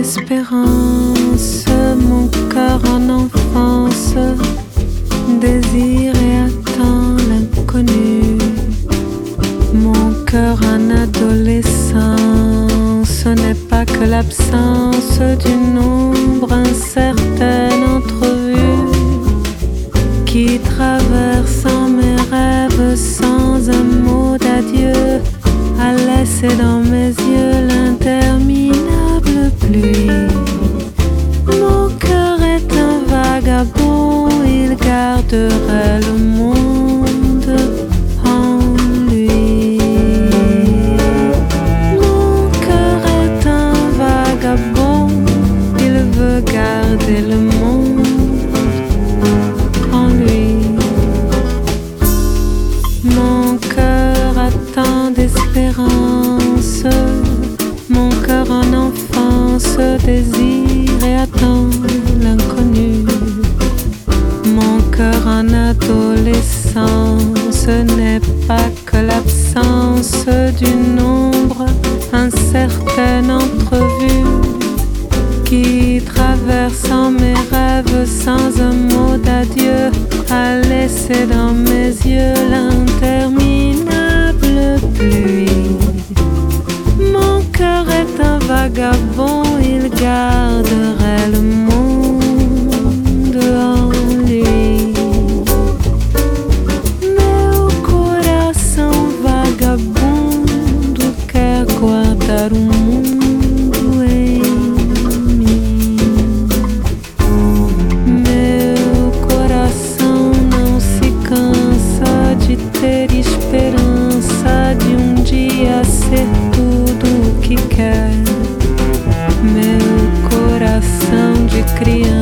d'espérance, mon cœur en enfance désire et attend l'inconnu. Mon cœur en adolescence, ce n'est pas que l'absence d'une ombre incertaine entrevue qui traverse en mes rêves sans un mot d'adieu, a laissé dans mes yeux l'interminable pluie. Mon cœur est un vagabond, il garderait le monde en lui. Mon cœur est un vagabond, il veut garder le monde en lui. Mon cœur attend d'espérance, mon cœur en enfance désire et attend l'inconnu. Mon cœur en adolescence n'est pas que l'absence d'une ombre incertaine entrevue qui traverse en mes rêves sans un mot d'adieu, a laissé dans mes yeux l'interminable pluie. Mon cœur est un vagabond, il garderait le monde en lui. Meu coração vagabundo quer guardar mundo em mim. Meu coração não se cansa de ter esperança de dia ser tudo o que quer. Meu coração de criança